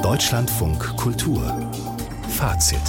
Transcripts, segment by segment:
Deutschlandfunk Kultur Fazit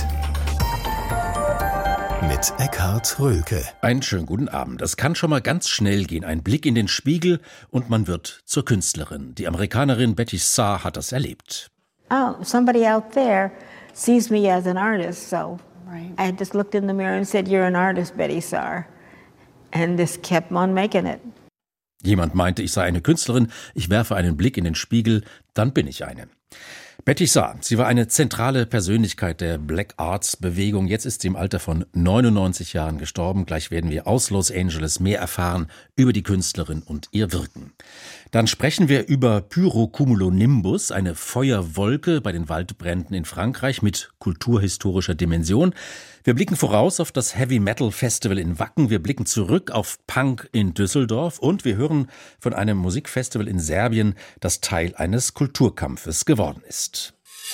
mit Eckhard Röhlke. Einen schönen guten Abend. Es kann schon mal ganz schnell gehen. Ein Blick in den Spiegel und man wird zur Künstlerin. Die Amerikanerin Betty Saar hat das erlebt. Oh, somebody out there sees me as an artist, so I just looked in the mirror and said, "You're an artist, Betty Saar." And this kept on making it. Jemand meinte, ich sei eine Künstlerin. Ich werfe einen Blick in den Spiegel, dann bin ich eine. Betty Saar, sie war eine zentrale Persönlichkeit der Black Arts Bewegung. Jetzt ist sie im Alter von 99 Jahren gestorben. Gleich werden wir aus Los Angeles mehr erfahren über die Künstlerin und ihr Wirken. Dann sprechen wir über Pyrocumulonimbus, eine Feuerwolke bei den Waldbränden in Frankreich mit kulturhistorischer Dimension. Wir blicken voraus auf das Heavy Metal Festival in Wacken. Wir blicken zurück auf Punk in Düsseldorf und wir hören von einem Musikfestival in Serbien, das Teil eines Kulturkampfes geworden ist.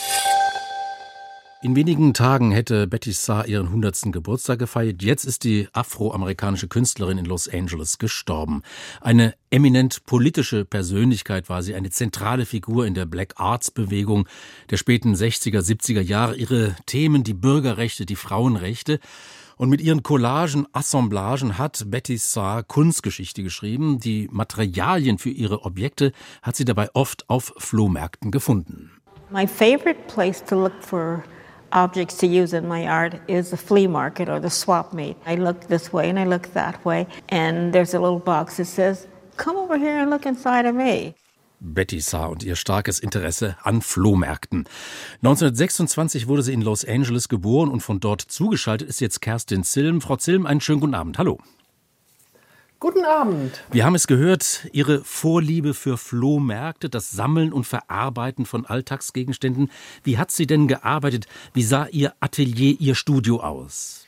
In wenigen Tagen hätte Betty Saar ihren 100. Geburtstag gefeiert. Jetzt ist die afroamerikanische Künstlerin in Los Angeles gestorben. Eine eminent politische Persönlichkeit war sie, eine zentrale Figur in der Black Arts Bewegung der späten 60er, 70er Jahre. Ihre Themen, die Bürgerrechte, die Frauenrechte. Und mit ihren Collagen, Assemblagen hat Betty Saar Kunstgeschichte geschrieben. Die Materialien für ihre Objekte hat sie dabei oft auf Flohmärkten gefunden. My favorite place to look for objects to use in my art is the flea market or the swap meet. I look this way and I look that way, and there's a little box that says, "Come over here and look inside of me." Betty Saar und ihr starkes Interesse an Flohmärkten. 1926 wurde sie in Los Angeles geboren und von dort zugeschaltet ist jetzt Kerstin Zilm. Frau Zilm, einen schönen guten Abend. Hallo. Guten Abend. Wir haben es gehört, Ihre Vorliebe für Flohmärkte, das Sammeln und Verarbeiten von Alltagsgegenständen. Wie hat sie denn gearbeitet? Wie sah Ihr Atelier, Ihr Studio aus?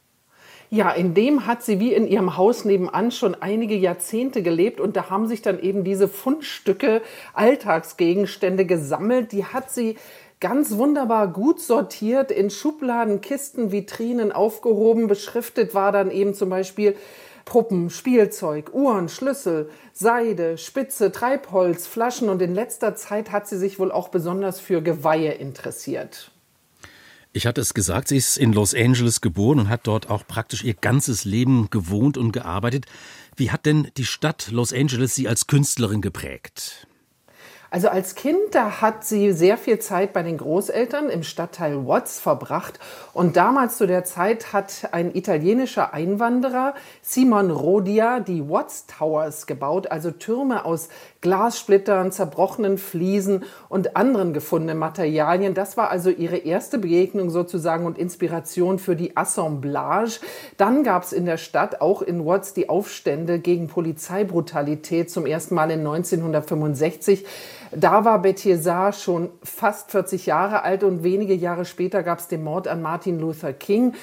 Ja, in dem hat sie wie in ihrem Haus nebenan schon einige Jahrzehnte gelebt und da haben sich dann eben diese Fundstücke, Alltagsgegenstände gesammelt. Die hat sie ganz wunderbar gut sortiert, in Schubladen, Kisten, Vitrinen aufgehoben. Beschriftet war dann eben zum Beispiel Puppen, Spielzeug, Uhren, Schlüssel, Seide, Spitze, Treibholz, Flaschen und in letzter Zeit hat sie sich wohl auch besonders für Geweihe interessiert. Ich hatte es gesagt, sie ist in Los Angeles geboren und hat dort auch praktisch ihr ganzes Leben gewohnt und gearbeitet. Wie hat denn die Stadt Los Angeles sie als Künstlerin geprägt? Also als Kind, da hat sie sehr viel Zeit bei den Großeltern im Stadtteil Watts verbracht. Und damals zu der Zeit hat ein italienischer Einwanderer, Simon Rodia, die Watts Towers gebaut, also Türme aus Glassplittern, zerbrochenen Fliesen und anderen gefundenen Materialien. Das war also ihre erste Begegnung sozusagen und Inspiration für die Assemblage. Dann gab es in der Stadt, auch in Watts, die Aufstände gegen Polizeibrutalität zum ersten Mal in 1965. Da war Betty Saar schon fast 40 Jahre alt und wenige Jahre später gab es den Mord an Martin Luther King.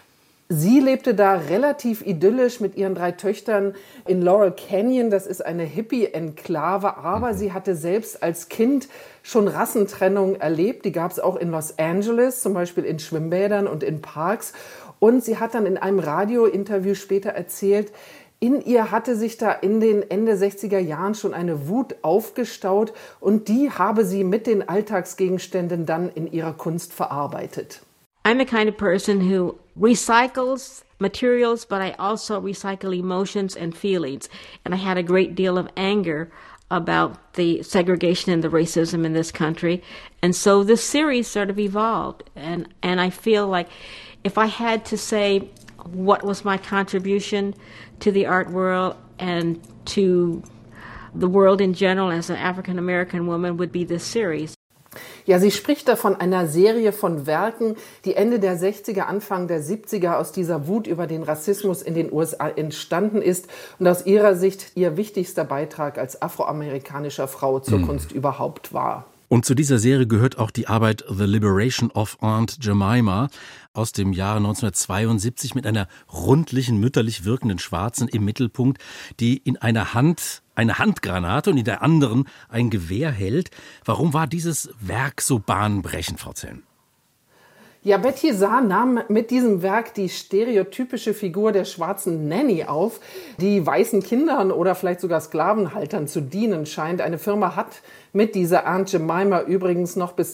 Sie lebte da relativ idyllisch mit ihren 3 Töchtern in Laurel Canyon. Das ist eine Hippie-Enklave, aber sie hatte selbst als Kind schon Rassentrennung erlebt. Die gab es auch in Los Angeles, zum Beispiel in Schwimmbädern und in Parks. Und sie hat dann in einem Radiointerview später erzählt, in ihr hatte sich da in den Ende 60er Jahren schon eine Wut aufgestaut und die habe sie mit den Alltagsgegenständen dann in ihrer Kunst verarbeitet. I'm the kind of person who recycles materials, but I also recycle emotions and feelings. And I had a great deal of anger about the segregation and the racism in this country. And so this series sort of evolved. And I feel like if I had to say what was my contribution to the art world and to the world in general as an African-American woman would be this series. Ja, sie spricht da von einer Serie von Werken, die Ende der 60er, Anfang der 70er aus dieser Wut über den Rassismus in den USA entstanden ist und aus ihrer Sicht ihr wichtigster Beitrag als afroamerikanischer Frau zur Kunst überhaupt war. Und zu dieser Serie gehört auch die Arbeit The Liberation of Aunt Jemima aus dem Jahre 1972 mit einer rundlichen, mütterlich wirkenden Schwarzen im Mittelpunkt, die in einer Hand eine Handgranate und in der anderen ein Gewehr hält. Warum war dieses Werk so bahnbrechend, Frau Zilm? Ja, Betty Saar nahm mit diesem Werk die stereotypische Figur der schwarzen Nanny auf, die weißen Kindern oder vielleicht sogar Sklavenhaltern zu dienen scheint. Eine Firma hat mit dieser Aunt Jemima übrigens noch bis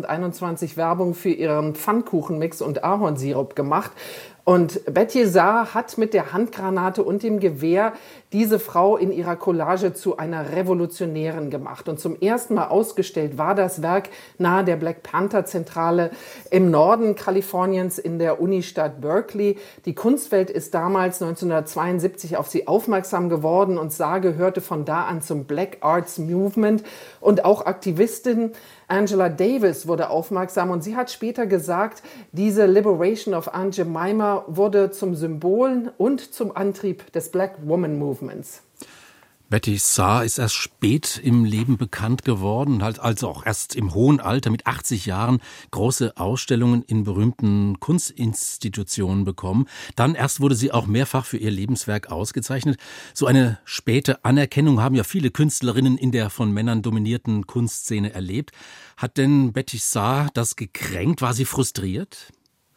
2021 Werbung für ihren Pfannkuchenmix und Ahornsirup gemacht. Und Betty Saar hat mit der Handgranate und dem Gewehr diese Frau in ihrer Collage zu einer Revolutionärin gemacht. Und zum ersten Mal ausgestellt war das Werk nahe der Black Panther Zentrale im Norden Kaliforniens in der Unistadt Berkeley. Die Kunstwelt ist damals 1972 auf sie aufmerksam geworden und Saar gehörte von da an zum Black Arts Movement. Und auch Aktivistin Angela Davis wurde aufmerksam und sie hat später gesagt, diese Liberation of Aunt Jemima wurde zum Symbol und zum Antrieb des Black Woman Movements. Betty Saar ist erst spät im Leben bekannt geworden, hat also auch erst im hohen Alter mit 80 Jahren große Ausstellungen in berühmten Kunstinstitutionen bekommen. Dann erst wurde sie auch mehrfach für ihr Lebenswerk ausgezeichnet. So eine späte Anerkennung haben ja viele Künstlerinnen in der von Männern dominierten Kunstszene erlebt. Hat denn Betty Saar das gekränkt? War sie frustriert?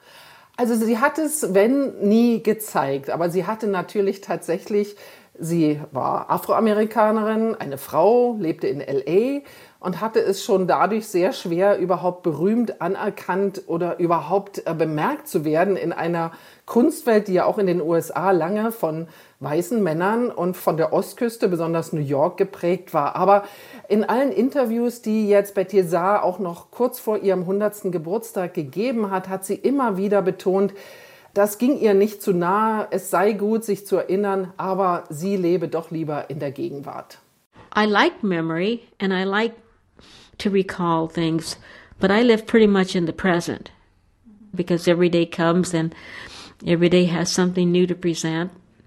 Also sie hat es, wenn, nie gezeigt. Aber sie hatte natürlich tatsächlich, sie war Afroamerikanerin, eine Frau, lebte in L.A. und hatte es schon dadurch sehr schwer, überhaupt berühmt, anerkannt oder überhaupt bemerkt zu werden in einer Kunstwelt, die ja auch in den USA lange von weißen Männern und von der Ostküste, besonders New York, geprägt war. Aber in allen Interviews, die jetzt Betty Saar auch noch kurz vor ihrem 100. Geburtstag gegeben hat, hat sie immer wieder betont, das ging ihr nicht zu nahe, es sei gut, sich zu erinnern, aber sie lebe doch lieber in der Gegenwart. I like memory and I like to recall things, but I live pretty much in the present because every day comes and every day has something new to present.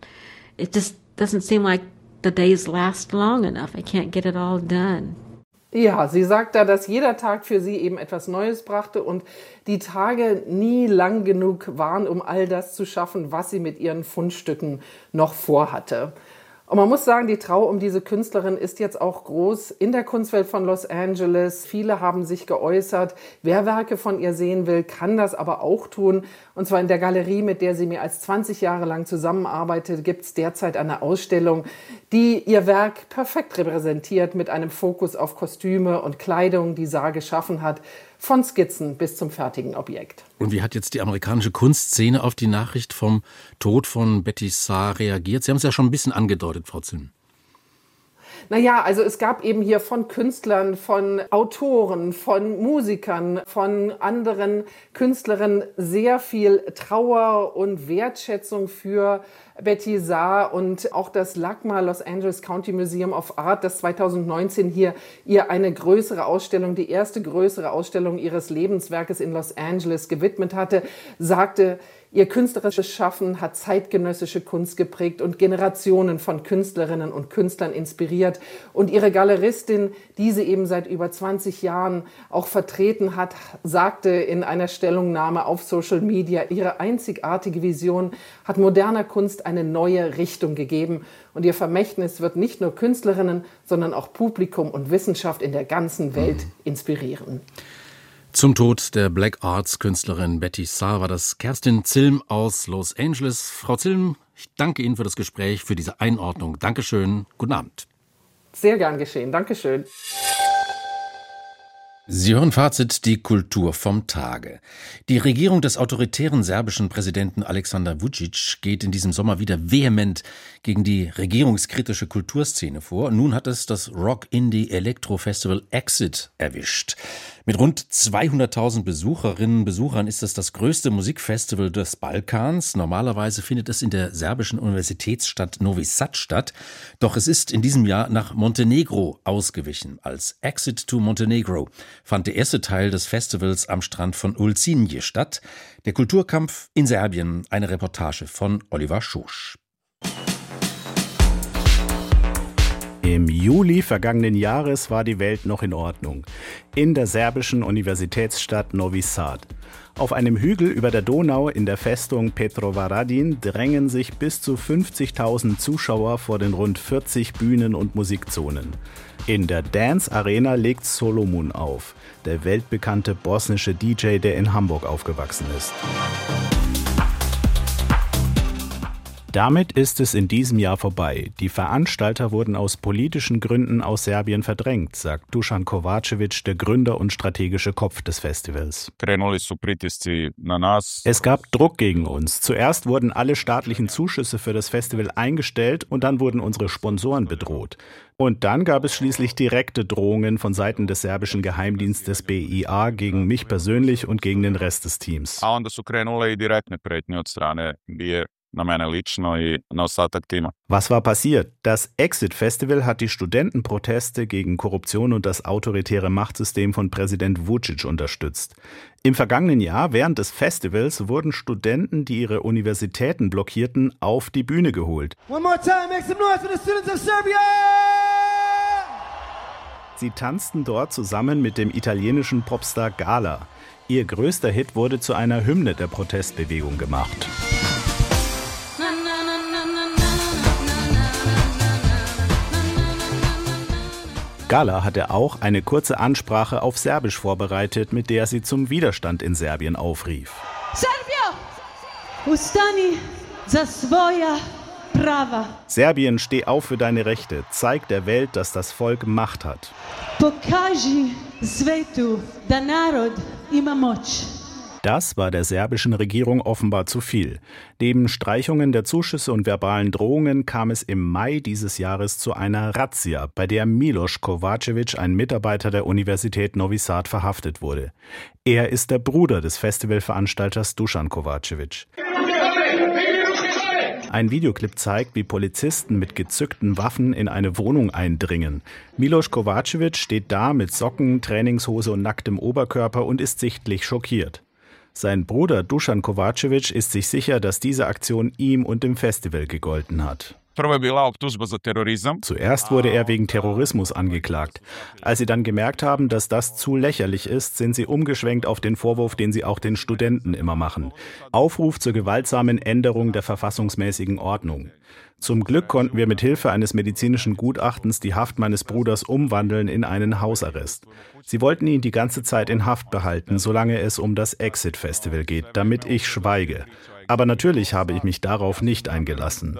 It just doesn't seem like the days last long enough. I can't get it all done. Ja, sie sagt da, dass jeder Tag für sie eben etwas Neues brachte und die Tage nie lang genug waren, um all das zu schaffen, was sie mit ihren Fundstücken noch vorhatte. Und man muss sagen, die Trauer um diese Künstlerin ist jetzt auch groß in der Kunstwelt von Los Angeles. Viele haben sich geäußert. Wer Werke von ihr sehen will, kann das aber auch tun. Und zwar in der Galerie, mit der sie mehr als 20 Jahre lang zusammenarbeitet, gibt es derzeit eine Ausstellung, die ihr Werk perfekt repräsentiert mit einem Fokus auf Kostüme und Kleidung, die Saar geschaffen hat, von Skizzen bis zum fertigen Objekt. Und wie hat jetzt die amerikanische Kunstszene auf die Nachricht vom Tod von Betty Saar reagiert? Sie haben es ja schon ein bisschen angedeutet, Frau Zinn. Naja, also es gab eben hier von Künstlern, von Autoren, von Musikern, von anderen Künstlerinnen sehr viel Trauer und Wertschätzung für Betty Saar und auch das LACMA, Los Angeles County Museum of Art, das 2019 hier ihr eine größere Ausstellung, die erste größere Ausstellung ihres Lebenswerkes in Los Angeles gewidmet hatte, sagte, ihr künstlerisches Schaffen hat zeitgenössische Kunst geprägt und Generationen von Künstlerinnen und Künstlern inspiriert. Und ihre Galeristin, die sie eben seit über 20 Jahren auch vertreten hat, sagte in einer Stellungnahme auf Social Media, ihre einzigartige Vision hat moderner Kunst eine neue Richtung gegeben. Und ihr Vermächtnis wird nicht nur Künstlerinnen, sondern auch Publikum und Wissenschaft in der ganzen Welt inspirieren. Zum Tod der Black Arts Künstlerin Betty Saar war das Kerstin Zilm aus Los Angeles. Frau Zilm, ich danke Ihnen für das Gespräch, für diese Einordnung. Dankeschön. Guten Abend. Sehr gern geschehen. Dankeschön. Sie hören Fazit, die Kultur vom Tage. Die Regierung des autoritären serbischen Präsidenten Aleksandar Vučić geht in diesem Sommer wieder vehement gegen die regierungskritische Kulturszene vor. Nun hat es das Rock-Indie-Elektro-Festival Exit erwischt. Mit rund 200.000 Besucherinnen und Besuchern ist es das größte Musikfestival des Balkans. Normalerweise findet es in der serbischen Universitätsstadt Novi Sad statt. Doch es ist in diesem Jahr nach Montenegro ausgewichen. Als Exit to Montenegro fand der erste Teil des Festivals am Strand von Ulcinje statt. Der Kulturkampf in Serbien, eine Reportage von Oliver Schosch. Im Juli vergangenen Jahres war die Welt noch in Ordnung. In der serbischen Universitätsstadt Novi Sad. Auf einem Hügel über der Donau in der Festung Petrovaradin drängen sich bis zu 50.000 Zuschauer vor den rund 40 Bühnen und Musikzonen. In der Dance Arena legt Solomon auf, der weltbekannte bosnische DJ, der in Hamburg aufgewachsen ist. Damit ist es in diesem Jahr vorbei. Die Veranstalter wurden aus politischen Gründen aus Serbien verdrängt, sagt Dušan Kovačević, der Gründer und strategische Kopf des Festivals. Es gab Druck gegen uns. Zuerst wurden alle staatlichen Zuschüsse für das Festival eingestellt und dann wurden unsere Sponsoren bedroht. Und dann gab es schließlich direkte Drohungen von Seiten des serbischen Geheimdienstes BIA gegen mich persönlich und gegen den Rest des Teams. Was war passiert? Das Exit Festival hat die Studentenproteste gegen Korruption und das autoritäre Machtsystem von Präsident Vučić unterstützt. Im vergangenen Jahr, während des Festivals, wurden Studenten, die ihre Universitäten blockierten, auf die Bühne geholt. Sie tanzten dort zusammen mit dem italienischen Popstar Gala. Ihr größter Hit wurde zu einer Hymne der Protestbewegung gemacht. Gala hatte auch eine kurze Ansprache auf Serbisch vorbereitet, mit der sie zum Widerstand in Serbien aufrief. Serbia! Ustani za svoja prava. Serbien, steh auf für deine Rechte. Zeig der Welt, dass das Volk Macht hat. Pokaži svetu da narod ima moć. Das war der serbischen Regierung offenbar zu viel. Neben Streichungen der Zuschüsse und verbalen Drohungen kam es im Mai dieses Jahres zu einer Razzia, bei der Miloš Kovačević, ein Mitarbeiter der Universität Novi Sad, verhaftet wurde. Er ist der Bruder des Festivalveranstalters Dušan Kovačević. Ein Videoclip zeigt, wie Polizisten mit gezückten Waffen in eine Wohnung eindringen. Miloš Kovačević steht da mit Socken, Trainingshose und nacktem Oberkörper und ist sichtlich schockiert. Sein Bruder Dušan Kovačević ist sich sicher, dass diese Aktion ihm und dem Festival gegolten hat. Zuerst wurde er wegen Terrorismus angeklagt. Als sie dann gemerkt haben, dass das zu lächerlich ist, sind sie umgeschwenkt auf den Vorwurf, den sie auch den Studenten immer machen. Aufruf zur gewaltsamen Änderung der verfassungsmäßigen Ordnung. Zum Glück konnten wir mit Hilfe eines medizinischen Gutachtens die Haft meines Bruders umwandeln in einen Hausarrest. Sie wollten ihn die ganze Zeit in Haft behalten, solange es um das Exit Festival geht, damit ich schweige. Aber natürlich habe ich mich darauf nicht eingelassen.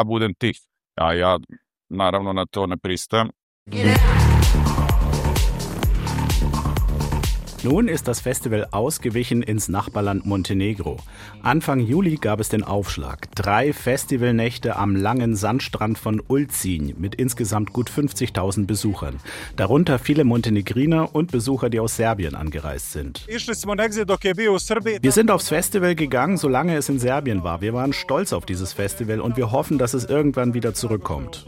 Nun ist das Festival ausgewichen ins Nachbarland Montenegro. Anfang Juli gab es den Aufschlag. 3 Festivalnächte am langen Sandstrand von Ulcinj mit insgesamt gut 50.000 Besuchern. Darunter viele Montenegriner und Besucher, die aus Serbien angereist sind. Wir sind aufs Festival gegangen, solange es in Serbien war. Wir waren stolz auf dieses Festival und wir hoffen, dass es irgendwann wieder zurückkommt.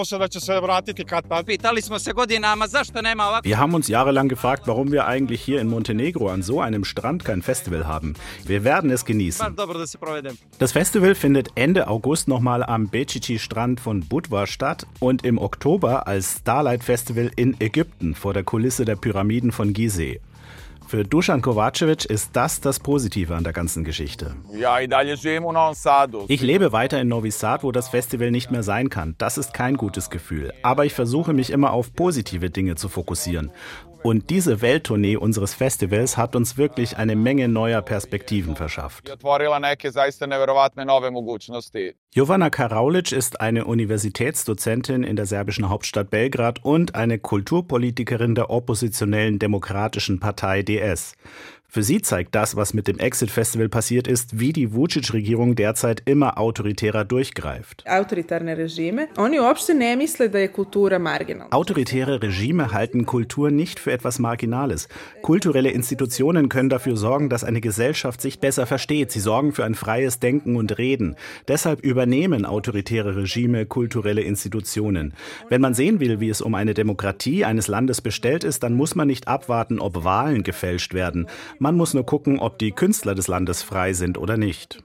Wir haben uns jahrelang gefragt, warum wir eigentlich hier in Montenegro an so einem Strand kein Festival haben. Wir werden es genießen. Das Festival findet Ende August nochmal am Bečići-Strand von Budva statt und im Oktober als Starlight Festival in Ägypten vor der Kulisse der Pyramiden von Gizeh. Für Dušan Kovačević ist das Positive an der ganzen Geschichte. Ich lebe weiter in Novi Sad, wo das Festival nicht mehr sein kann. Das ist kein gutes Gefühl. Aber ich versuche mich immer auf positive Dinge zu fokussieren. Und diese Welttournee unseres Festivals hat uns wirklich eine Menge neuer Perspektiven verschafft. Jovana Karaulic ist eine Universitätsdozentin in der serbischen Hauptstadt Belgrad und eine Kulturpolitikerin der oppositionellen Demokratischen Partei DS. Für sie zeigt das, was mit dem Exit-Festival passiert ist, wie die Vučić-Regierung derzeit immer autoritärer durchgreift. Autoritäre Regime halten Kultur nicht für etwas Marginales. Kulturelle Institutionen können dafür sorgen, dass eine Gesellschaft sich besser versteht. Sie sorgen für ein freies Denken und Reden. Deshalb übernehmen autoritäre Regime kulturelle Institutionen. Wenn man sehen will, wie es um eine Demokratie eines Landes bestellt ist, dann muss man nicht abwarten, ob Wahlen gefälscht werden. Man muss nur gucken, ob die Künstler des Landes frei sind oder nicht.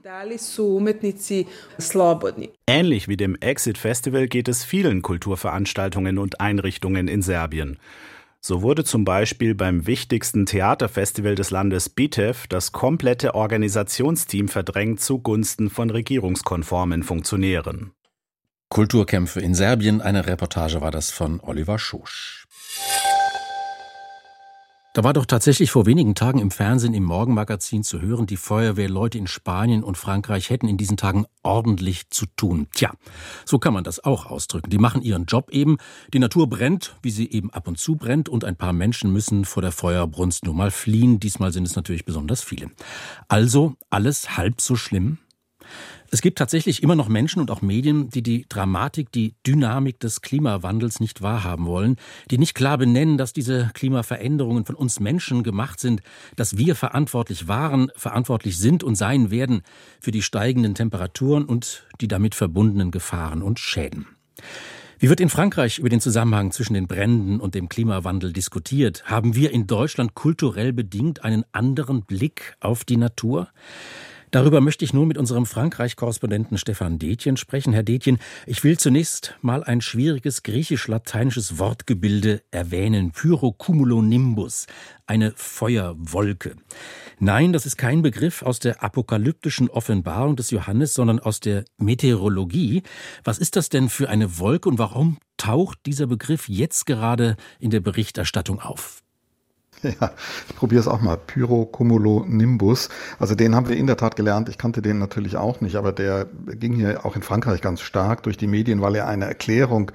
Ähnlich wie dem Exit Festival geht es vielen Kulturveranstaltungen und Einrichtungen in Serbien. So wurde zum Beispiel beim wichtigsten Theaterfestival des Landes Bitev das komplette Organisationsteam verdrängt zugunsten von regierungskonformen Funktionären. Kulturkämpfe in Serbien, eine Reportage war das von Oliver Schosch. Da war doch tatsächlich vor wenigen Tagen im Fernsehen im Morgenmagazin zu hören, die Feuerwehrleute in Spanien und Frankreich hätten in diesen Tagen ordentlich zu tun. Tja, so kann man das auch ausdrücken. Die machen ihren Job eben. Die Natur brennt, wie sie eben ab und zu brennt, und ein paar Menschen müssen vor der Feuerbrunst nur mal fliehen. Diesmal sind es natürlich besonders viele. Also alles halb so schlimm? Es gibt tatsächlich immer noch Menschen und auch Medien, die die Dramatik, die Dynamik des Klimawandels nicht wahrhaben wollen, die nicht klar benennen, dass diese Klimaveränderungen von uns Menschen gemacht sind, dass wir verantwortlich waren, verantwortlich sind und sein werden für die steigenden Temperaturen und die damit verbundenen Gefahren und Schäden. Wie wird in Frankreich über den Zusammenhang zwischen den Bränden und dem Klimawandel diskutiert? Haben wir in Deutschland kulturell bedingt einen anderen Blick auf die Natur? Darüber möchte ich nun mit unserem Frankreich-Korrespondenten Stefan Detjen sprechen. Herr Detjen, ich will zunächst mal ein schwieriges griechisch-lateinisches Wortgebilde erwähnen. Pyrocumulonimbus, eine Feuerwolke. Nein, das ist kein Begriff aus der apokalyptischen Offenbarung des Johannes, sondern aus der Meteorologie. Was ist das denn für eine Wolke und warum taucht dieser Begriff jetzt gerade in der Berichterstattung auf? Ja, ich probiere es auch mal. Pyrocumulonimbus. Also den haben wir in der Tat gelernt. Ich kannte den natürlich auch nicht, aber der ging hier auch in Frankreich ganz stark durch die Medien, weil er eine Erklärung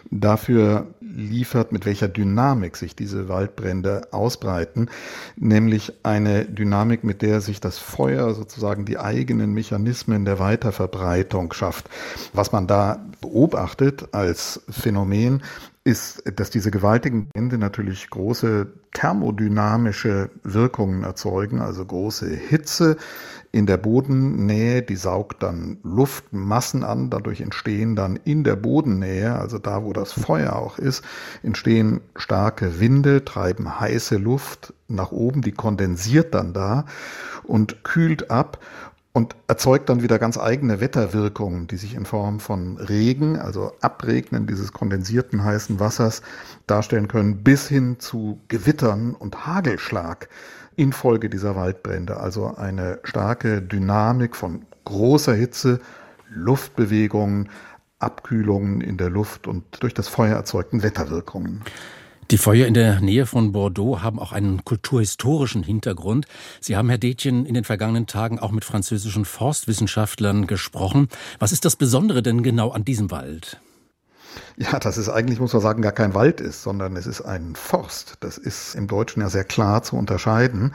dafür liefert, mit welcher Dynamik sich diese Waldbrände ausbreiten. Nämlich eine Dynamik, mit der sich das Feuer sozusagen die eigenen Mechanismen der Weiterverbreitung schafft. Was man da beobachtet als Phänomen, ist, dass diese gewaltigen Brände natürlich große thermodynamische Wirkungen erzeugen, also große Hitze in der Bodennähe, die saugt dann Luftmassen an, dadurch entstehen dann in der Bodennähe, also da, wo das Feuer auch ist, entstehen starke Winde, treiben heiße Luft nach oben, die kondensiert dann da und kühlt ab und erzeugt dann wieder ganz eigene Wetterwirkungen, die sich in Form von Regen, also Abregnen dieses kondensierten heißen Wassers, darstellen können, bis hin zu Gewittern und Hagelschlag infolge dieser Waldbrände. Also eine starke Dynamik von großer Hitze, Luftbewegungen, Abkühlungen in der Luft und durch das Feuer erzeugten Wetterwirkungen. Die Feuer in der Nähe von Bordeaux haben auch einen kulturhistorischen Hintergrund. Sie haben, Herr Detjen, in den vergangenen Tagen auch mit französischen Forstwissenschaftlern gesprochen. Was ist das Besondere denn genau an diesem Wald? Ja, dass es eigentlich, muss man sagen, gar kein Wald ist, sondern es ist ein Forst. Das ist im Deutschen ja sehr klar zu unterscheiden.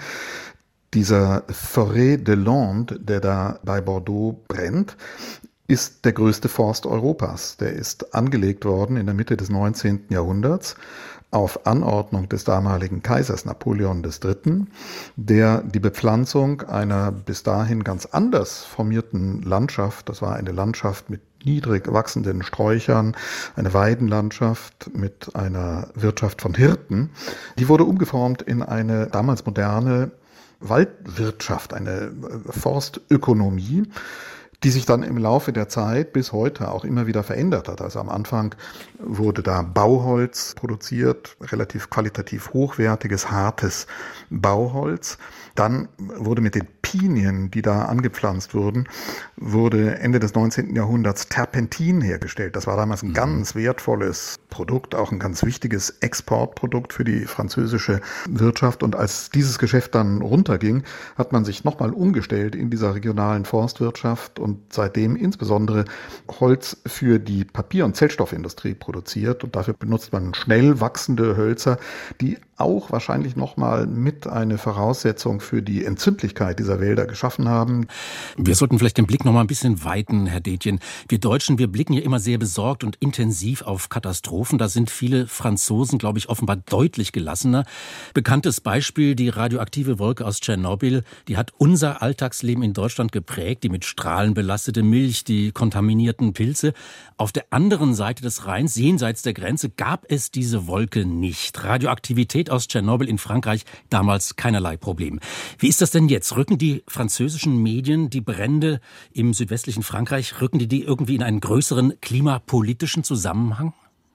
Dieser Forêt de Landes, der da bei Bordeaux brennt, ist der größte Forst Europas. Der ist angelegt worden in der Mitte des 19. Jahrhunderts auf Anordnung des damaligen Kaisers Napoleon III., der die Bepflanzung einer bis dahin ganz anders formierten Landschaft, das war eine Landschaft mit niedrig wachsenden Sträuchern, eine Weidenlandschaft mit einer Wirtschaft von Hirten, die wurde umgeformt in eine damals moderne Waldwirtschaft, eine Forstökonomie, die sich dann im Laufe der Zeit bis heute auch immer wieder verändert hat. Also am Anfang wurde da Bauholz produziert, relativ qualitativ hochwertiges, hartes Bauholz. Dann wurde mit den Pinien, die da angepflanzt wurden, wurde Ende des 19. Jahrhunderts Terpentin hergestellt. Das war damals ein ganz wertvolles Produkt, auch ein ganz wichtiges Exportprodukt für die französische Wirtschaft. Und als dieses Geschäft dann runterging, hat man sich nochmal umgestellt in dieser regionalen Forstwirtschaft und seitdem insbesondere Holz für die Papier- und Zellstoffindustrie produziert. Und dafür benutzt man schnell wachsende Hölzer, die auch wahrscheinlich nochmal mit eine Voraussetzung für die Entzündlichkeit dieser Wälder geschaffen haben. Wir sollten vielleicht den Blick noch mal ein bisschen weiten, Herr Detjen. Wir Deutschen, wir blicken ja immer sehr besorgt und intensiv auf Katastrophen. Da sind viele Franzosen, glaube ich, offenbar deutlich gelassener. Bekanntes Beispiel, die radioaktive Wolke aus Tschernobyl, die hat unser Alltagsleben in Deutschland geprägt. Die mit Strahlen belastete Milch, die kontaminierten Pilze. Auf der anderen Seite des Rheins, jenseits der Grenze, gab es diese Wolke nicht. Radioaktivität Realität aus Tschernobyl in Frankreich damals keinerlei Problem. Wie ist das denn jetzt? Rücken die französischen Medien die Brände im südwestlichen Frankreich, rücken die irgendwie in einen größeren klimapolitischen Zusammenhang?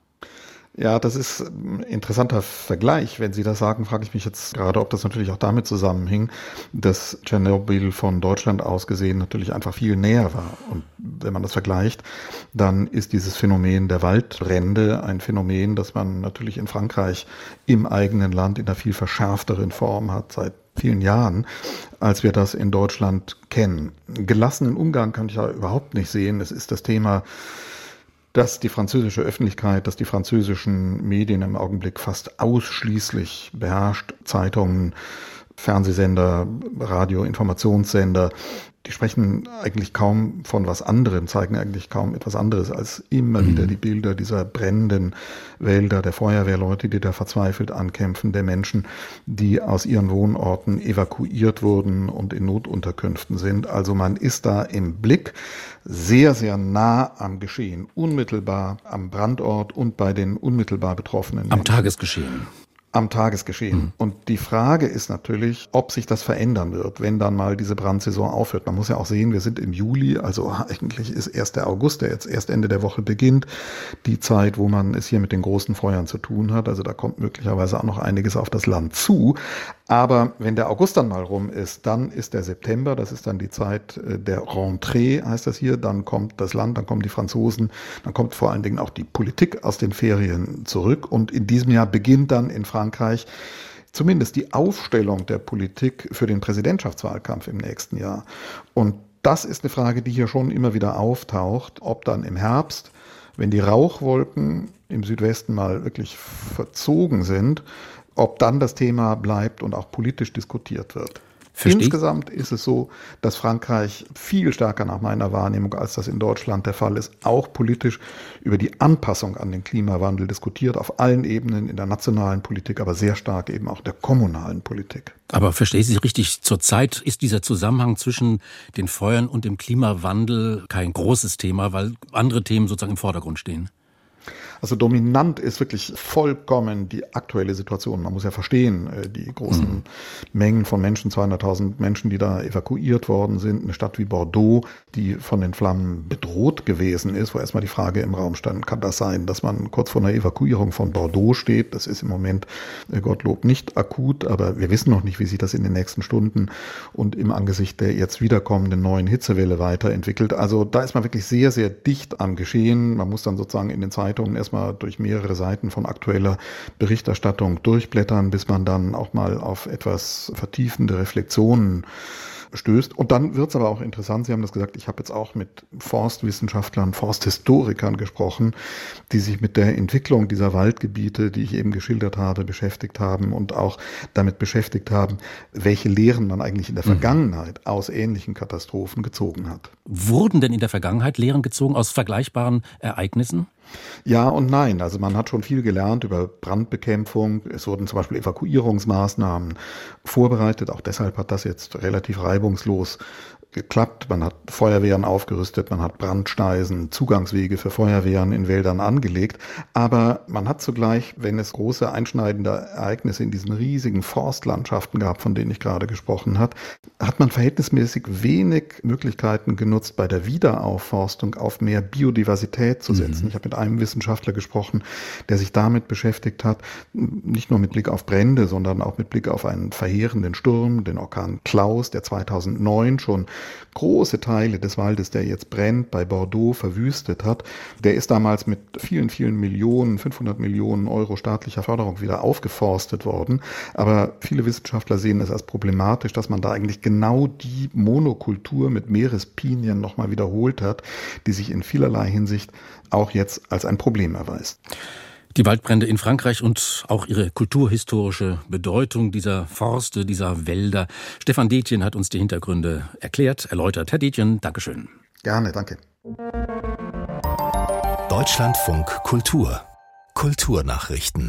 Ja, das ist ein interessanter Vergleich. Wenn Sie das sagen, frage ich mich jetzt gerade, ob das natürlich auch damit zusammenhing, dass Tschernobyl von Deutschland aus gesehen natürlich einfach viel näher war. Und wenn man das vergleicht, dann ist dieses Phänomen der Waldbrände ein Phänomen, das man natürlich in Frankreich im eigenen Land in einer viel verschärfteren Form hat seit vielen Jahren, als wir das in Deutschland kennen. Gelassenen Umgang kann ich ja überhaupt nicht sehen. Es ist das Thema, dass die französische Öffentlichkeit, dass die französischen Medien im Augenblick fast ausschließlich beherrscht, Zeitungen, Fernsehsender, Radio, Informationssender, die sprechen eigentlich kaum von was anderem, zeigen eigentlich kaum etwas anderes als immer wieder die Bilder dieser brennenden Wälder, der Feuerwehrleute, die da verzweifelt ankämpfen, der Menschen, die aus ihren Wohnorten evakuiert wurden und in Notunterkünften sind. Also man ist da im Blick sehr, sehr nah am Geschehen, unmittelbar am Brandort und bei den unmittelbar Betroffenen Menschen. Am Tagesgeschehen. Am Tagesgeschehen. Und die Frage ist natürlich, ob sich das verändern wird, wenn dann mal diese Brandsaison aufhört. Man muss ja auch sehen, wir sind im Juli, also eigentlich ist erst der August, der jetzt erst Ende der Woche beginnt, die Zeit, wo man es hier mit den großen Feuern zu tun hat. Also da kommt möglicherweise auch noch einiges auf das Land zu. Aber wenn der August dann mal rum ist, dann ist der September, das ist dann die Zeit der Rentrée, heißt das hier, dann kommt das Land, dann kommen die Franzosen, dann kommt vor allen Dingen auch die Politik aus den Ferien zurück und in diesem Jahr beginnt dann in Frankreich zumindest die Aufstellung der Politik für den Präsidentschaftswahlkampf im nächsten Jahr. Und das ist eine Frage, die hier schon immer wieder auftaucht, ob dann im Herbst, wenn die Rauchwolken im Südwesten mal wirklich verzogen sind, ob dann das Thema bleibt und auch politisch diskutiert wird. Insgesamt ist es so, dass Frankreich viel stärker nach meiner Wahrnehmung, als das in Deutschland der Fall ist, auch politisch über die Anpassung an den Klimawandel diskutiert, auf allen Ebenen, in der nationalen Politik, aber sehr stark eben auch der kommunalen Politik. Aber verstehe ich Sie richtig, zurzeit ist dieser Zusammenhang zwischen den Feuern und dem Klimawandel kein großes Thema, weil andere Themen sozusagen im Vordergrund stehen. Also dominant ist wirklich vollkommen die aktuelle Situation. Man muss ja verstehen, die großen Mengen von Menschen, 200.000 Menschen, die da evakuiert worden sind. Eine Stadt wie Bordeaux, die von den Flammen bedroht gewesen ist, wo erstmal die Frage im Raum stand, kann das sein, dass man kurz vor einer Evakuierung von Bordeaux steht? Das ist im Moment, Gottlob, nicht akut, aber wir wissen noch nicht, wie sich das in den nächsten Stunden und im Angesicht der jetzt wiederkommenden neuen Hitzewelle weiterentwickelt. Also da ist man wirklich sehr, sehr dicht am Geschehen. Man muss dann sozusagen in den Zeitungen erstmal durch mehrere Seiten von aktueller Berichterstattung durchblättern, bis man dann auch mal auf etwas vertiefende Reflexionen stößt. Und dann wird es aber auch interessant, Sie haben das gesagt, ich habe jetzt auch mit Forstwissenschaftlern, Forsthistorikern gesprochen, die sich mit der Entwicklung dieser Waldgebiete, die ich eben geschildert habe, beschäftigt haben und auch damit beschäftigt haben, welche Lehren man eigentlich in der Vergangenheit aus ähnlichen Katastrophen gezogen hat. Wurden denn in der Vergangenheit Lehren gezogen aus vergleichbaren Ereignissen? Ja und nein. Also man hat schon viel gelernt über Brandbekämpfung. Es wurden zum Beispiel Evakuierungsmaßnahmen vorbereitet. Auch deshalb hat das jetzt relativ reibungslos geklappt. Man hat Feuerwehren aufgerüstet, man hat Brandschneisen, Zugangswege für Feuerwehren in Wäldern angelegt. Aber man hat zugleich, wenn es große einschneidende Ereignisse in diesen riesigen Forstlandschaften gab, von denen ich gerade gesprochen habe, hat man verhältnismäßig wenig Möglichkeiten genutzt, bei der Wiederaufforstung auf mehr Biodiversität zu setzen. Ich habe mit einem Wissenschaftler gesprochen, der sich damit beschäftigt hat, nicht nur mit Blick auf Brände, sondern auch mit Blick auf einen verheerenden Sturm, den Orkan Klaus, der 2009 schon große Teile des Waldes, der jetzt brennt, bei Bordeaux verwüstet hat. Der ist damals mit vielen, vielen Millionen, 500 Millionen Euro staatlicher Förderung wieder aufgeforstet worden. Aber viele Wissenschaftler sehen es als problematisch, dass man da eigentlich genau die Monokultur mit Meerespinien nochmal wiederholt hat, die sich in vielerlei Hinsicht auch jetzt als ein Problem erweist. Die Waldbrände in Frankreich und auch ihre kulturhistorische Bedeutung dieser Forste, dieser Wälder. Stefan Detjen hat uns die Hintergründe erläutert. Herr Detjen, Dankeschön. Gerne, danke. Deutschlandfunk Kultur. Kulturnachrichten.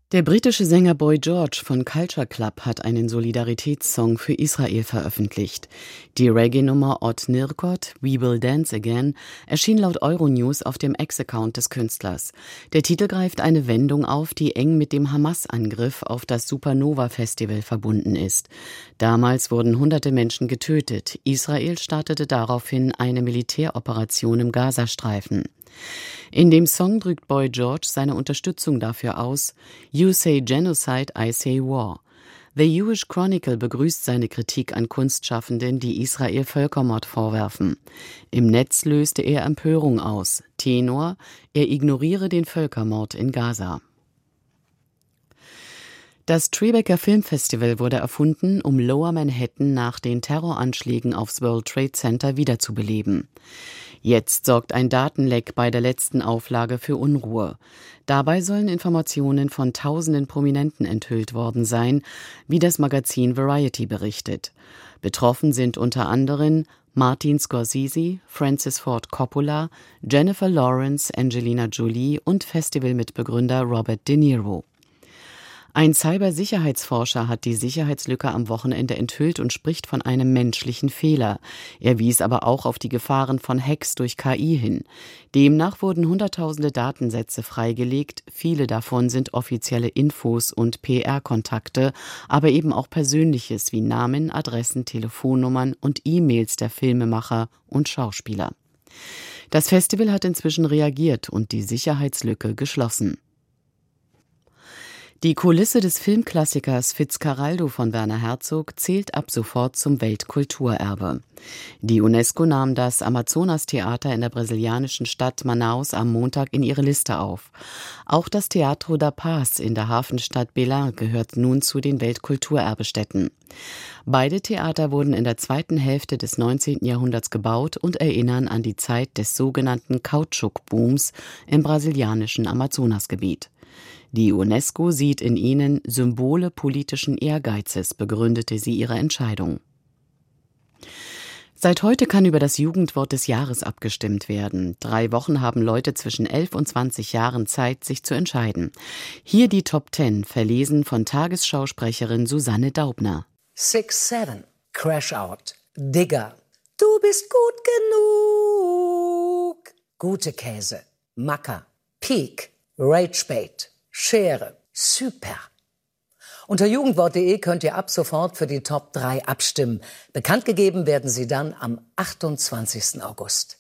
Der britische Sänger Boy George von Culture Club hat einen Solidaritätssong für Israel veröffentlicht. Die Reggae-Nummer Ot Nirkot, We Will Dance Again, erschien laut Euronews auf dem Ex-Account des Künstlers. Der Titel greift eine Wendung auf, die eng mit dem Hamas-Angriff auf das Supernova-Festival verbunden ist. Damals wurden hunderte Menschen getötet. Israel startete daraufhin eine Militäroperation im Gazastreifen. In dem Song drückt Boy George seine Unterstützung dafür aus: You say genocide, I say war. The Jewish Chronicle begrüßt seine Kritik an Kunstschaffenden, die Israel Völkermord vorwerfen. Im Netz löste er Empörung aus. Tenor: er ignoriere den Völkermord in Gaza. Das Tribeca Film Festival wurde erfunden, um Lower Manhattan nach den Terroranschlägen aufs World Trade Center wiederzubeleben. Jetzt sorgt ein Datenleck bei der letzten Auflage für Unruhe. Dabei sollen Informationen von tausenden Prominenten enthüllt worden sein, wie das Magazin Variety berichtet. Betroffen sind unter anderem Martin Scorsese, Francis Ford Coppola, Jennifer Lawrence, Angelina Jolie und Festivalmitbegründer Robert De Niro. Ein Cybersicherheitsforscher hat die Sicherheitslücke am Wochenende enthüllt und spricht von einem menschlichen Fehler. Er wies aber auch auf die Gefahren von Hacks durch KI hin. Demnach wurden hunderttausende Datensätze freigelegt. Viele davon sind offizielle Infos und PR-Kontakte, aber eben auch Persönliches wie Namen, Adressen, Telefonnummern und E-Mails der Filmemacher und Schauspieler. Das Festival hat inzwischen reagiert und die Sicherheitslücke geschlossen. Die Kulisse des Filmklassikers Fitzcarraldo von Werner Herzog zählt ab sofort zum Weltkulturerbe. Die UNESCO nahm das Amazonas-Theater in der brasilianischen Stadt Manaus am Montag in ihre Liste auf. Auch das Teatro da Paz in der Hafenstadt Belém gehört nun zu den Weltkulturerbestätten. Beide Theater wurden in der zweiten Hälfte des 19. Jahrhunderts gebaut und erinnern an die Zeit des sogenannten Kautschukbooms im brasilianischen Amazonasgebiet. Die UNESCO sieht in ihnen Symbole politischen Ehrgeizes, begründete sie ihre Entscheidung. Seit heute kann über das Jugendwort des Jahres abgestimmt werden. 3 Wochen haben Leute zwischen 11 und 20 Jahren Zeit, sich zu entscheiden. Hier die Top 10, verlesen von Tagesschausprecherin Susanne Daubner. 6-7, Crash Out, Digger, du bist gut genug. Gute Käse, Macker, Peak, Ragebait, Schere, super. Unter jugendwort.de könnt ihr ab sofort für die Top 3 abstimmen. Bekannt gegeben werden sie dann am 28. August.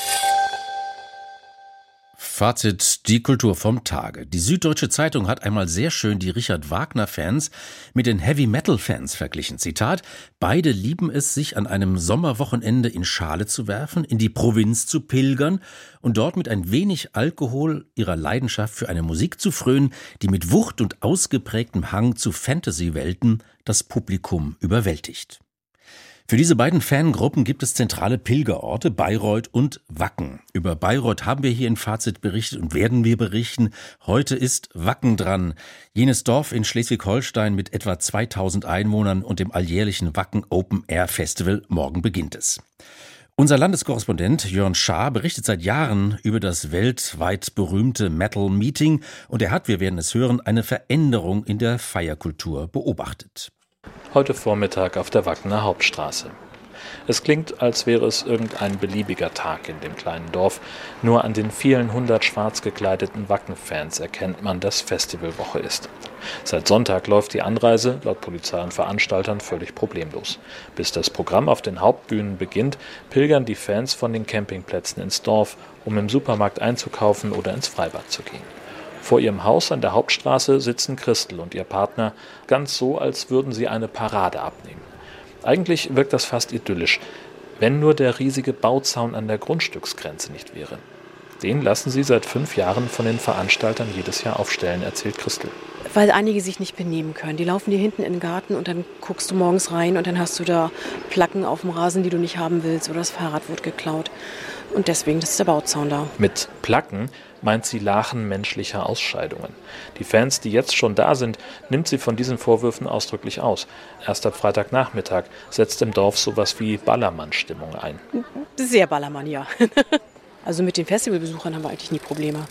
Fazit: die Kultur vom Tage. Die Süddeutsche Zeitung hat einmal sehr schön die Richard-Wagner-Fans mit den Heavy-Metal-Fans verglichen. Zitat: Beide lieben es, sich an einem Sommerwochenende in Schale zu werfen, in die Provinz zu pilgern und dort mit ein wenig Alkohol ihrer Leidenschaft für eine Musik zu frönen, die mit Wucht und ausgeprägtem Hang zu Fantasy-Welten das Publikum überwältigt. Für diese beiden Fangruppen gibt es zentrale Pilgerorte, Bayreuth und Wacken. Über Bayreuth haben wir hier in Fazit berichtet und werden wir berichten. Heute ist Wacken dran. Jenes Dorf in Schleswig-Holstein mit etwa 2000 Einwohnern und dem alljährlichen Wacken Open Air Festival. Morgen beginnt es. Unser Landeskorrespondent Jörn Schaar berichtet seit Jahren über das weltweit berühmte Metal Meeting und er hat, wir werden es hören, eine Veränderung in der Feierkultur beobachtet. Heute Vormittag auf der Wackener Hauptstraße. Es klingt, als wäre es irgendein beliebiger Tag in dem kleinen Dorf. Nur an den vielen 100 schwarz gekleideten Wacken-Fans erkennt man, dass Festivalwoche ist. Seit Sonntag läuft die Anreise, laut Polizei und Veranstaltern, völlig problemlos. Bis das Programm auf den Hauptbühnen beginnt, pilgern die Fans von den Campingplätzen ins Dorf, um im Supermarkt einzukaufen oder ins Freibad zu gehen. Vor ihrem Haus an der Hauptstraße sitzen Christel und ihr Partner, ganz so, als würden sie eine Parade abnehmen. Eigentlich wirkt das fast idyllisch, wenn nur der riesige Bauzaun an der Grundstücksgrenze nicht wäre. Den lassen sie seit 5 Jahren von den Veranstaltern jedes Jahr aufstellen, erzählt Christel. Weil einige sich nicht benehmen können. Die laufen dir hinten in den Garten und dann guckst du morgens rein und dann hast du da Placken auf dem Rasen, die du nicht haben willst, oder das Fahrrad wird geklaut. Und deswegen, das ist der Bauzaun da. Mit Placken meint sie Lachen menschlicher Ausscheidungen. Die Fans, die jetzt schon da sind, nimmt sie von diesen Vorwürfen ausdrücklich aus. Erst ab Freitagnachmittag setzt im Dorf sowas wie Ballermann-Stimmung ein. Sehr Ballermann, ja. Also mit den Festivalbesuchern haben wir eigentlich nie Probleme.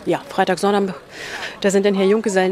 Ja, Freitag, Sonntag, da sind dann hier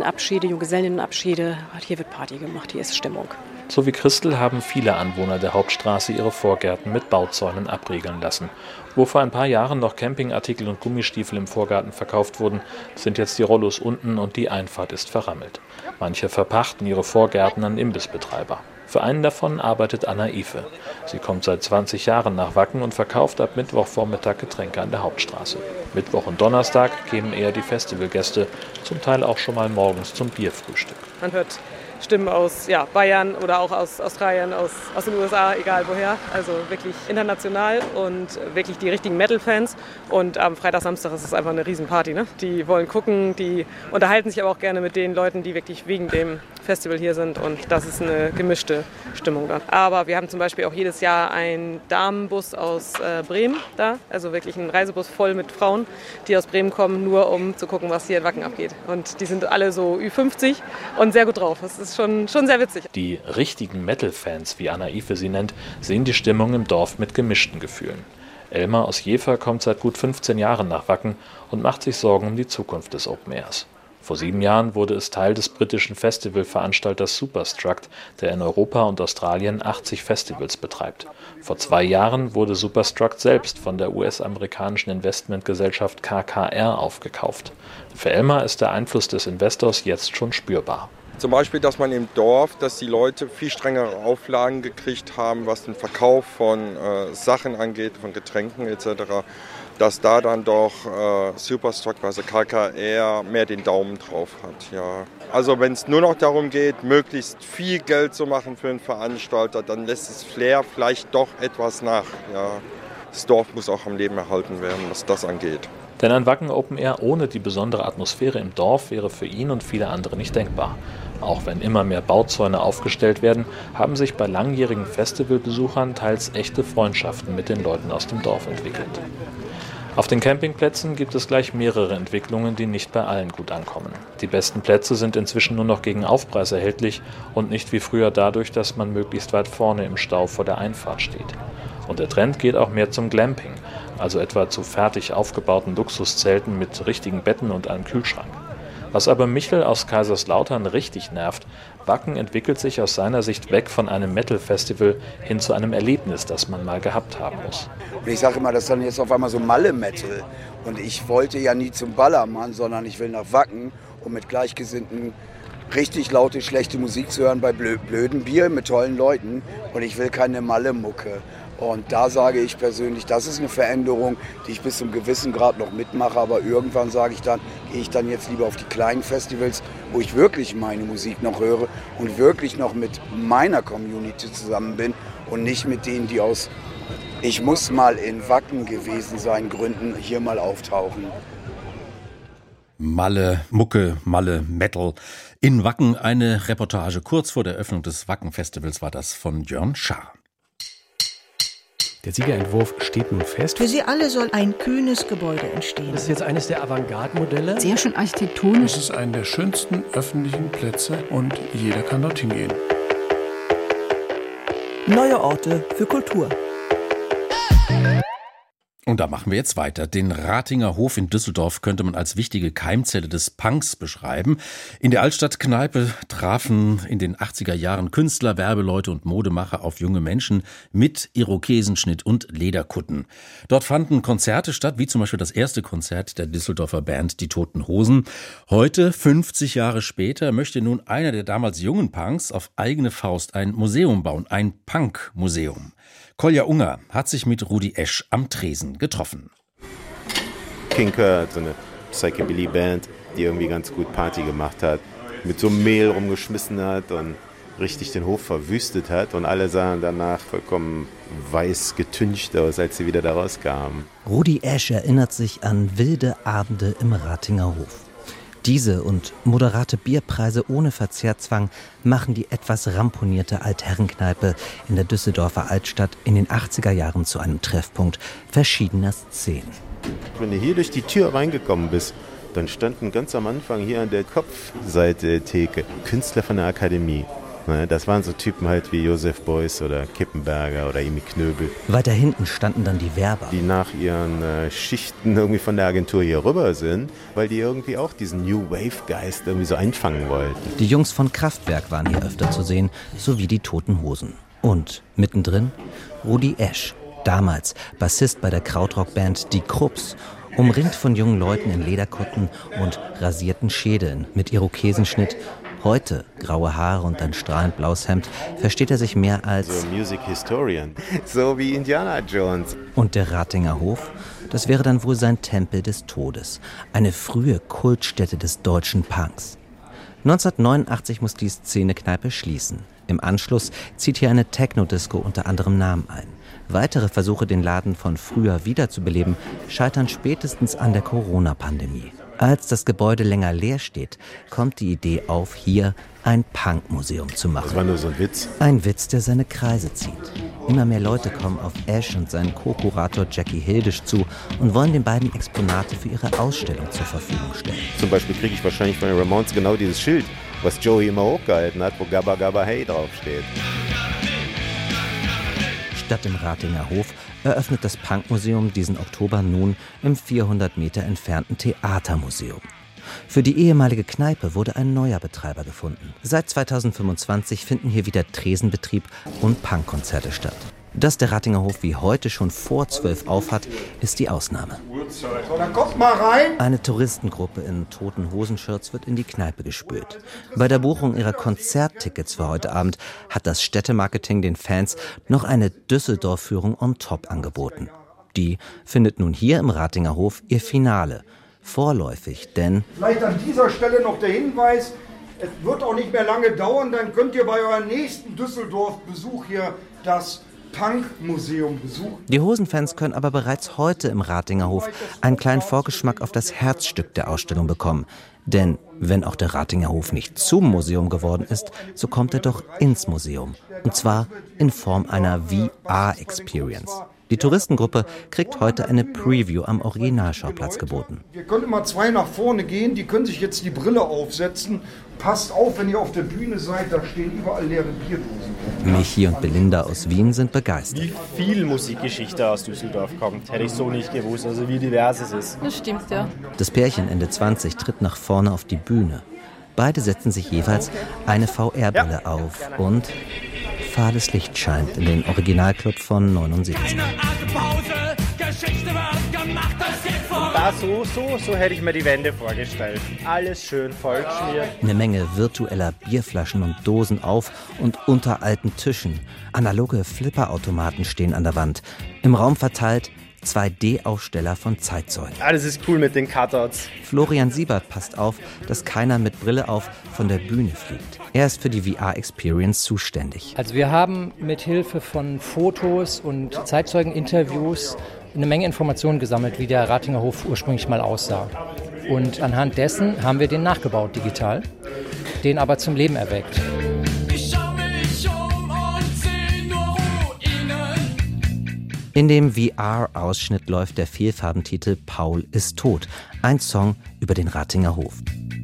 Junggesellinnenabschiede. Hier wird Party gemacht, hier ist Stimmung. So wie Christel haben viele Anwohner der Hauptstraße ihre Vorgärten mit Bauzäunen abriegeln lassen. Wo vor ein paar Jahren noch Campingartikel und Gummistiefel im Vorgarten verkauft wurden, sind jetzt die Rollos unten und die Einfahrt ist verrammelt. Manche verpachten ihre Vorgärten an Imbissbetreiber. Für einen davon arbeitet Anna Ife. Sie kommt seit 20 Jahren nach Wacken und verkauft ab Mittwochvormittag Getränke an der Hauptstraße. Mittwoch und Donnerstag kämen eher die Festivalgäste, zum Teil auch schon mal morgens zum Bierfrühstück. Man hört Stimmen aus Bayern oder auch aus Australien, aus den USA, egal woher. Also wirklich international und wirklich die richtigen Metal-Fans. Und am Freitag, Samstag ist es einfach eine Riesenparty. Ne? Die wollen gucken, die unterhalten sich aber auch gerne mit den Leuten, die wirklich wegen dem Festival hier sind. Und das ist eine gemischte Stimmung da. Aber wir haben zum Beispiel auch jedes Jahr einen Damenbus aus Bremen da. Also wirklich einen Reisebus voll mit Frauen, die aus Bremen kommen, nur um zu gucken, was hier in Wacken abgeht. Und die sind alle so Ü50 und sehr gut drauf. Das ist schon sehr witzig. Die richtigen Metal-Fans, wie Anna Ife sie nennt, sehen die Stimmung im Dorf mit gemischten Gefühlen. Elmar aus Jever kommt seit gut 15 Jahren nach Wacken und macht sich Sorgen um die Zukunft des Open Airs. Vor 7 Jahren wurde es Teil des britischen Festivalveranstalters Superstruct, der in Europa und Australien 80 Festivals betreibt. Vor 2 Jahren wurde Superstruct selbst von der US-amerikanischen Investmentgesellschaft KKR aufgekauft. Für Elmar ist der Einfluss des Investors jetzt schon spürbar. Zum Beispiel, dass man im Dorf, dass die Leute viel strengere Auflagen gekriegt haben, was den Verkauf von Sachen angeht, von Getränken etc., dass da dann doch Superstruct, also KKR, mehr den Daumen drauf hat. Ja. Also wenn es nur noch darum geht, möglichst viel Geld zu machen für einen Veranstalter, dann lässt das Flair vielleicht doch etwas nach. Ja. Das Dorf muss auch am Leben erhalten werden, was das angeht. Denn ein Wacken Open Air ohne die besondere Atmosphäre im Dorf wäre für ihn und viele andere nicht denkbar. Auch wenn immer mehr Bauzäune aufgestellt werden, haben sich bei langjährigen Festivalbesuchern teils echte Freundschaften mit den Leuten aus dem Dorf entwickelt. Auf den Campingplätzen gibt es gleich mehrere Entwicklungen, die nicht bei allen gut ankommen. Die besten Plätze sind inzwischen nur noch gegen Aufpreis erhältlich und nicht wie früher dadurch, dass man möglichst weit vorne im Stau vor der Einfahrt steht. Und der Trend geht auch mehr zum Glamping, also etwa zu fertig aufgebauten Luxuszelten mit richtigen Betten und einem Kühlschrank. Was aber Michel aus Kaiserslautern richtig nervt, Wacken entwickelt sich aus seiner Sicht weg von einem Metal-Festival hin zu einem Erlebnis, das man mal gehabt haben muss. Und ich sage immer, das ist dann jetzt auf einmal so Malle-Metal. Und ich wollte ja nie zum Ballermann, sondern ich will nach Wacken, um mit Gleichgesinnten richtig laute, schlechte Musik zu hören bei blöden Bier mit tollen Leuten. Und ich will keine Malle-Mucke. Und da sage ich persönlich, das ist eine Veränderung, die ich bis zum gewissen Grad noch mitmache. Aber irgendwann sage ich dann, gehe ich dann jetzt lieber auf die kleinen Festivals, wo ich wirklich meine Musik noch höre und wirklich noch mit meiner Community zusammen bin und nicht mit denen, die aus ich muss mal in Wacken gewesen sein Gründen hier mal auftauchen. Malle, Mucke, Malle, Metal. In Wacken eine Reportage. Kurz vor der Eröffnung des Wacken-Festivals war das von Jörn Schaar. Der Siegerentwurf steht nun fest. Für sie alle soll ein kühnes Gebäude entstehen. Das ist jetzt eines der Avantgarde-Modelle. Sehr schön architektonisch. Es ist einer der schönsten öffentlichen Plätze und jeder kann dorthin gehen. Neue Orte für Kultur. Und da machen wir jetzt weiter. Den Ratinger Hof in Düsseldorf könnte man als wichtige Keimzelle des Punks beschreiben. In der Altstadtkneipe trafen in den 80er Jahren Künstler, Werbeleute und Modemacher auf junge Menschen mit Irokesenschnitt und Lederkutten. Dort fanden Konzerte statt, wie zum Beispiel das erste Konzert der Düsseldorfer Band Die Toten Hosen. Heute, 50 Jahre später, möchte nun einer der damals jungen Punks auf eigene Faust ein Museum bauen, ein Punk-Museum. Kolja Unger hat sich mit Rudi Esch am Tresen getroffen. Kinker, so eine Psychobilly-Band, die irgendwie ganz gut Party gemacht hat, mit so Mehl rumgeschmissen hat und richtig den Hof verwüstet hat. Und alle sahen danach vollkommen weiß getüncht aus, als sie wieder da rauskamen. Rudi Esch erinnert sich an wilde Abende im Ratinger Hof. Diese und moderate Bierpreise ohne Verzehrzwang machen die etwas ramponierte Altherrenkneipe in der Düsseldorfer Altstadt in den 80er Jahren zu einem Treffpunkt verschiedener Szenen. Wenn du hier durch die Tür reingekommen bist, dann standen ganz am Anfang hier an der Kopfseite der Theke Künstler von der Akademie. Das waren so Typen halt wie Josef Beuys oder Kippenberger oder Emi Knöbel. Weiter hinten standen dann die Werber. Die nach ihren Schichten irgendwie von der Agentur hier rüber sind, weil die irgendwie auch diesen New Wave-Geist irgendwie so einfangen wollten. Die Jungs von Kraftwerk waren hier öfter zu sehen, sowie die Toten Hosen. Und mittendrin Rudi Esch, damals Bassist bei der Krautrock-Band Die Krupps, umringt von jungen Leuten in Lederkutten und rasierten Schädeln mit Irokesenschnitt. Heute, graue Haare und ein strahlend blaues Hemd, versteht er sich mehr als so Music Historian, so wie Indiana Jones. Und der Ratinger Hof, das wäre dann wohl sein Tempel des Todes, eine frühe Kultstätte des deutschen Punks. 1989 muss die Szene-Kneipe schließen. Im Anschluss zieht hier eine Techno-Disco unter anderem Namen ein. Weitere Versuche, den Laden von früher wiederzubeleben, scheitern spätestens an der Corona-Pandemie. Als das Gebäude länger leer steht, kommt die Idee auf, hier ein Punkmuseum zu machen. Das war nur so ein Witz. Ein Witz, der seine Kreise zieht. Immer mehr Leute kommen auf Esch und seinen Co-Kurator Jackie Hildisch zu und wollen den beiden Exponate für ihre Ausstellung zur Verfügung stellen. Zum Beispiel kriege ich wahrscheinlich von den Ramones genau dieses Schild, was Joey immer hochgehalten hat, wo Gabba Gabba Hey draufsteht. Statt im Ratinger Hof eröffnet das Punkmuseum diesen Oktober nun im 400 Meter entfernten Theatermuseum. Für die ehemalige Kneipe wurde ein neuer Betreiber gefunden. Seit 2025 finden hier wieder Tresenbetrieb und Punkkonzerte statt. Dass der Ratinger Hof wie heute schon vor 12 aufhat, ist die Ausnahme. So, dann kommt mal rein. Eine Touristengruppe in toten Hosenshirts wird in die Kneipe gespült. Bei der Buchung ihrer Konzerttickets für heute Abend hat das Städtemarketing den Fans noch eine Düsseldorf-Führung on top angeboten. Die findet nun hier im Ratinger Hof ihr Finale. Vorläufig, denn... Vielleicht an dieser Stelle noch der Hinweis, es wird auch nicht mehr lange dauern, dann könnt ihr bei eurem nächsten Düsseldorf-Besuch hier das Punkmuseum besuchen. Die Hosenfans können aber bereits heute im Ratinger Hof einen kleinen Vorgeschmack auf das Herzstück der Ausstellung bekommen. Denn wenn auch der Ratinger Hof nicht zum Museum geworden ist, so kommt er doch ins Museum. Und zwar in Form einer VR-Experience. Die Touristengruppe kriegt heute eine Preview am Originalschauplatz geboten. Wir können mal 2 nach vorne gehen, die können sich jetzt die Brille aufsetzen. Passt auf, wenn ihr auf der Bühne seid, da stehen überall leere Bierdosen. Michi und Belinda aus Wien sind begeistert. Wie viel Musikgeschichte aus Düsseldorf kommt, hätte ich so nicht gewusst, also wie divers es ist. Das stimmt, ja. Das Pärchen Ende 20 tritt nach vorne auf die Bühne. Beide setzen sich jeweils eine VR-Brille auf und fahles Licht scheint in den Originalclub von 79. So hätte ich mir die Wände vorgestellt. Alles schön vollgeschmiert. Eine Menge virtueller Bierflaschen und Dosen auf und unter alten Tischen. Analoge Flipperautomaten stehen an der Wand. Im Raum verteilt 2D-Aufsteller von Zeitzeugen. Alles ist cool mit den Cutouts. Florian Siebert passt auf, dass keiner mit Brille auf von der Bühne fliegt. Er ist für die VR-Experience zuständig. Also wir haben mit Hilfe von Fotos und Zeitzeugeninterviews eine Menge Informationen gesammelt, wie der Ratinger Hof ursprünglich mal aussah. Und anhand dessen haben wir den nachgebaut digital, den aber zum Leben erweckt. In dem VR-Ausschnitt läuft der Vielfarbentitel Paul ist tot, ein Song über den Ratinger Hof.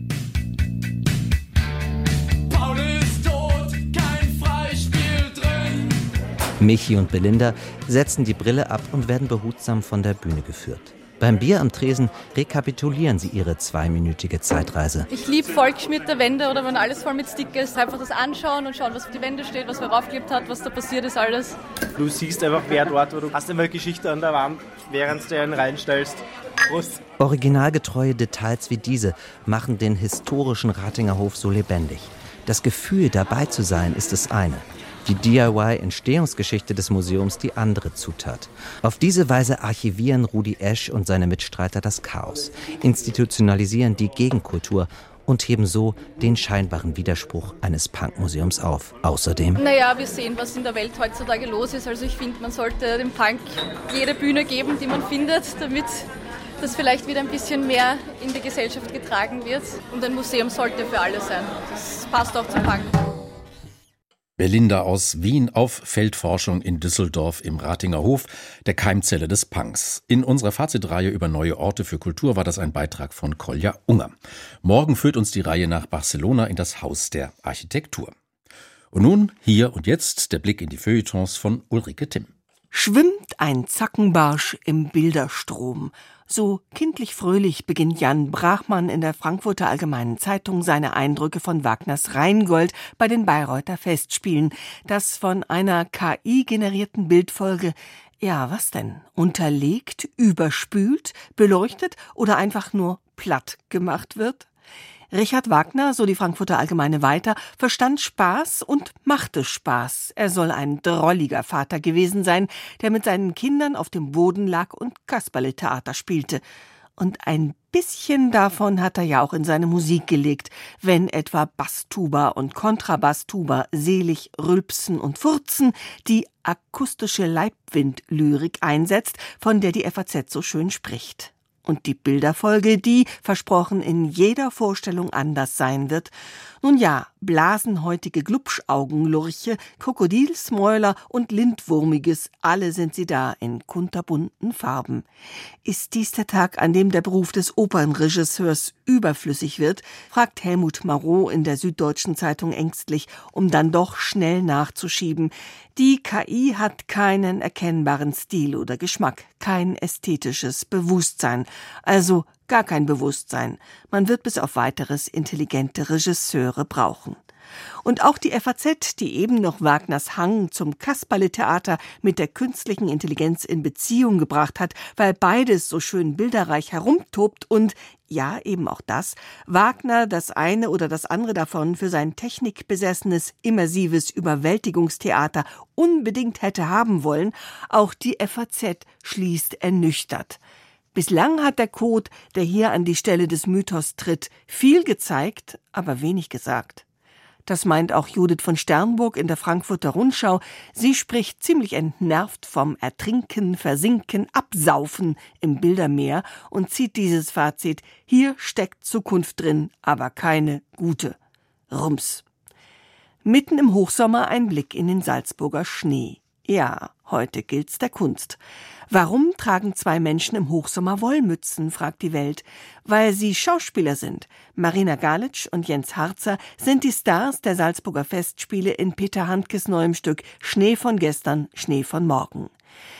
Paul ist tot, kein Freispiel drin. Michi und Belinda setzen die Brille ab und werden behutsam von der Bühne geführt. Beim Bier am Tresen rekapitulieren sie ihre 2-minütige Zeitreise. Ich liebe vollgeschmierte Wände oder wenn alles voll mit Sticker ist. Einfach das anschauen und schauen, was auf die Wände steht, was wer raufgeklebt hat, was da passiert ist, alles. Du siehst einfach, wer dort war. Du hast immer Geschichte an der Wand, während du einen reinstellst. Prost. Originalgetreue Details wie diese machen den historischen Ratinger Hof so lebendig. Das Gefühl, dabei zu sein, ist das eine. Die DIY-Entstehungsgeschichte des Museums die andere Zutat. Auf diese Weise archivieren Rudi Esch und seine Mitstreiter das Chaos, institutionalisieren die Gegenkultur und heben so den scheinbaren Widerspruch eines Punkmuseums auf. Außerdem... Naja, wir sehen, was in der Welt heutzutage los ist. Also ich finde, man sollte dem Punk jede Bühne geben, die man findet, damit das vielleicht wieder ein bisschen mehr in die Gesellschaft getragen wird. Und ein Museum sollte für alle sein. Das passt auch zum Punk. Belinda aus Wien auf Feldforschung in Düsseldorf im Ratinger Hof, der Keimzelle des Punks. In unserer Fazitreihe über neue Orte für Kultur war das ein Beitrag von Kolja Unger. Morgen führt uns die Reihe nach Barcelona in das Haus der Architektur. Und nun, hier und jetzt, der Blick in die Feuilletons von Ulrike Timm. Schwimmt ein Zackenbarsch im Bilderstrom. So kindlich fröhlich beginnt Jan Brachmann in der Frankfurter Allgemeinen Zeitung seine Eindrücke von Wagners Rheingold bei den Bayreuther Festspielen. Das von einer KI-generierten Bildfolge, ja, was denn? Unterlegt, überspült, beleuchtet oder einfach nur platt gemacht wird? Richard Wagner, so die Frankfurter Allgemeine weiter, verstand Spaß und machte Spaß. Er soll ein drolliger Vater gewesen sein, der mit seinen Kindern auf dem Boden lag und Kasperletheater spielte. Und ein bisschen davon hat er ja auch in seine Musik gelegt, wenn etwa Basstuba und Kontrabasstuba selig rülpsen und furzen, die akustische Leibwindlyrik einsetzt, von der die FAZ so schön spricht. Und die Bilderfolge, die, versprochen, in jeder Vorstellung anders sein wird. Nun ja, blasenhäutige Glubschaugenlurche, Krokodilsmäuler und Lindwurmiges, alle sind sie da in kunterbunten Farben. Ist dies der Tag, an dem der Beruf des Opernregisseurs überflüssig wird, fragt Helmut Marot in der Süddeutschen Zeitung ängstlich, um dann doch schnell nachzuschieben. Die KI hat keinen erkennbaren Stil oder Geschmack, kein ästhetisches Bewusstsein, also gar kein Bewusstsein. Man wird bis auf weiteres intelligente Regisseure brauchen. Und auch die FAZ, die eben noch Wagners Hang zum Kasperletheater mit der künstlichen Intelligenz in Beziehung gebracht hat, weil beides so schön bilderreich herumtobt und, ja, eben auch das, Wagner das eine oder das andere davon für sein technikbesessenes, immersives Überwältigungstheater unbedingt hätte haben wollen, auch die FAZ schließt ernüchtert. Bislang hat der Code, der hier an die Stelle des Mythos tritt, viel gezeigt, aber wenig gesagt. Das meint auch Judith von Sternburg in der Frankfurter Rundschau. Sie spricht ziemlich entnervt vom Ertrinken, Versinken, Absaufen im Bildermeer und zieht dieses Fazit: Hier steckt Zukunft drin, aber keine gute. Rums. Mitten im Hochsommer ein Blick in den Salzburger Schnee. Ja, heute gilt's der Kunst. Warum tragen zwei Menschen im Hochsommer Wollmützen, fragt die Welt. Weil sie Schauspieler sind. Marina Galitsch und Jens Harzer sind die Stars der Salzburger Festspiele in Peter Handkes neuem Stück Schnee von gestern, Schnee von morgen.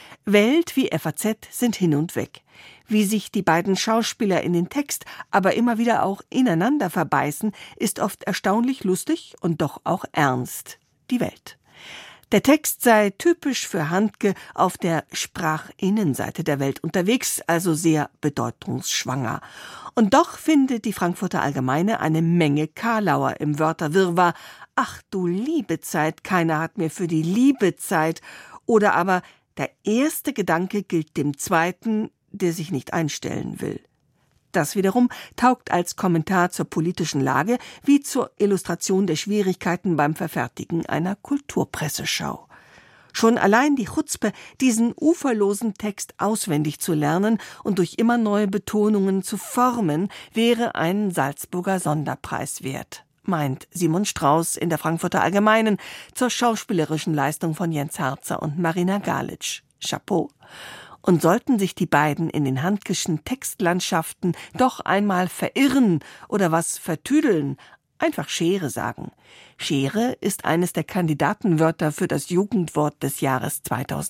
Welt wie FAZ sind hin und weg. Wie sich die beiden Schauspieler in den Text, aber immer wieder auch ineinander verbeißen, ist oft erstaunlich lustig und doch auch ernst. Die Welt. Der Text sei typisch für Handke auf der Sprachinnenseite der Welt unterwegs, also sehr bedeutungsschwanger. Und doch findet die Frankfurter Allgemeine eine Menge Karlauer im Wörterwirrwarr. Ach du liebe Zeit, keiner hat mir für die Liebe Zeit. Oder aber der erste Gedanke gilt dem zweiten, der sich nicht einstellen will. Das wiederum taugt als Kommentar zur politischen Lage wie zur Illustration der Schwierigkeiten beim Verfertigen einer Kulturpresseschau. Schon allein die Chutzpe, diesen uferlosen Text auswendig zu lernen und durch immer neue Betonungen zu formen, wäre ein Salzburger Sonderpreis wert, meint Simon Strauß in der Frankfurter Allgemeinen zur schauspielerischen Leistung von Jens Harzer und Marina Galitsch. Chapeau. Und sollten sich die beiden in den Handkeschen Textlandschaften doch einmal verirren oder was vertüdeln, einfach Schere sagen. Schere ist eines der Kandidatenwörter für das Jugendwort des Jahres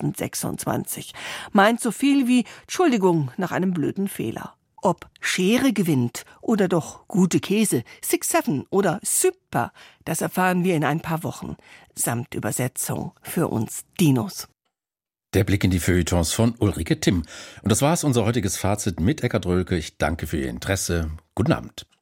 2026. Meint so viel wie Entschuldigung nach einem blöden Fehler. Ob Schere gewinnt oder doch gute Käse, 6-7 oder super, das erfahren wir in ein paar Wochen. Samt Übersetzung für uns Dinos. Der Blick in die Feuilletons von Ulrike Timm. Und das war's, unser heutiges Fazit mit Eckhard Rölke. Ich danke für Ihr Interesse. Guten Abend.